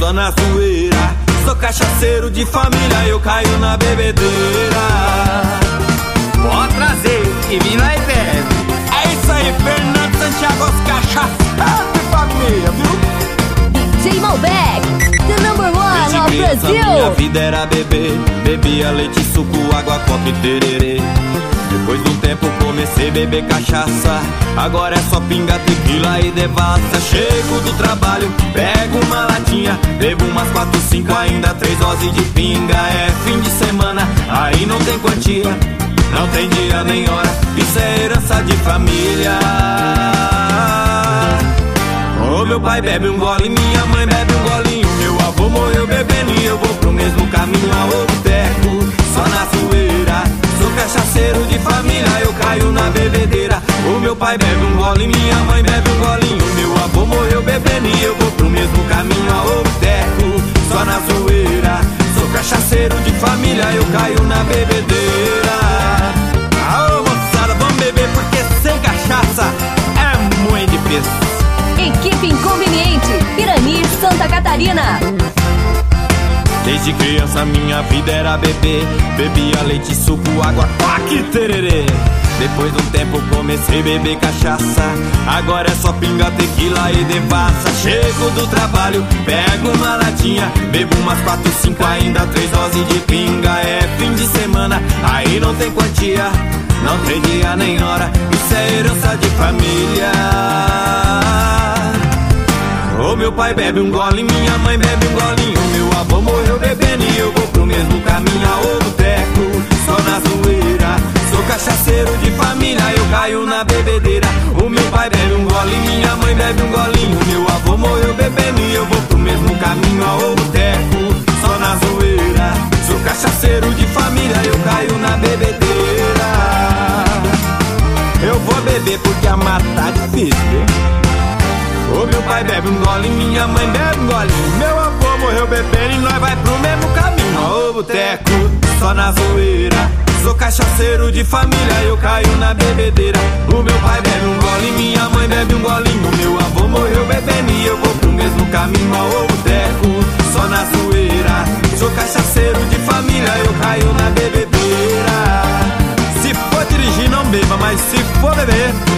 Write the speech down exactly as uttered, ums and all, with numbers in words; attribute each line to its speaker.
Speaker 1: só na zoeira. Sou cachaceiro de família, eu caio na bebedeira.
Speaker 2: Pode trazer, que vim nós bebe.
Speaker 1: É isso aí, Fernando Santiago, os cachaça de família, viu?
Speaker 3: D J Malbec, the number one
Speaker 1: Desde
Speaker 3: of
Speaker 1: criança minha
Speaker 3: Brazil.
Speaker 1: vida era beber. Bebia leite, suco, água, coca e tererê. Depois de um tempo comecei a beber cachaça. Agora é só pinga, tequila e devassa. Chego do trabalho, pego uma latinha, bebo umas quatro, cinco, ainda três doses de pinga. É fim de semana, aí não tem quantia, não tem dia nem hora, isso é herança de família. Oh, meu pai bebe um gole, minha mãe bebe um golinho. Meu avô morreu bebendo e eu vou pro mesmo caminho. Aô, boteco, só na zoeira. Sou cachaceiro de família, eu caio na bebedeira. O meu pai bebe um gole, minha mãe bebe um golinho. Meu avô morreu bebendo e eu vou pro mesmo caminho. Aô, boteco, só na zoeira. Sou cachaceiro de família, eu caio na bebedeira. Aô, moçada, vamos beber porque sem cachaça é muito difícil.
Speaker 3: Equipe Inconveniente, Pirani, Santa Catarina.
Speaker 1: Desde criança minha vida era beber. Bebia leite, suco, água, coque e tererê. Depois de um tempo comecei a beber cachaça. Agora é só pinga, tequila e devassa. Chego do trabalho, pego uma latinha, bebo umas quatro, cinco, ainda três doses de pinga. É fim de semana, aí não tem quantia, não tem dia nem hora, isso é herança de família. O meu pai bebe um gole, minha mãe bebe um golinho. Meu avô morreu bebendo e eu vou pro mesmo caminho. Aô, boteco, só na zoeira. Sou cachaceiro de família, eu caio na bebedeira. O meu pai bebe um gole, minha mãe bebe um golinho. Meu avô morreu bebendo e eu vou pro mesmo caminho. Aô, boteco, só na zoeira. Sou cachaceiro de família, eu caio na bebedeira. Eu vou beber porque a matar é difícil, viu? O meu pai bebe um gole, minha mãe bebe um golinho. Meu avô morreu bebendo e nós vai pro mesmo caminho. Ô, boteco, só na zoeira. Sou cachaceiro de família, eu caio na bebedeira. O meu pai bebe um gole, minha mãe bebe um golinho. Meu avô morreu bebendo e eu vou pro mesmo caminho. Ô, boteco, só na zoeira. Sou cachaceiro de família, eu caio na bebedeira. Se for dirigir não beba, mas se for beber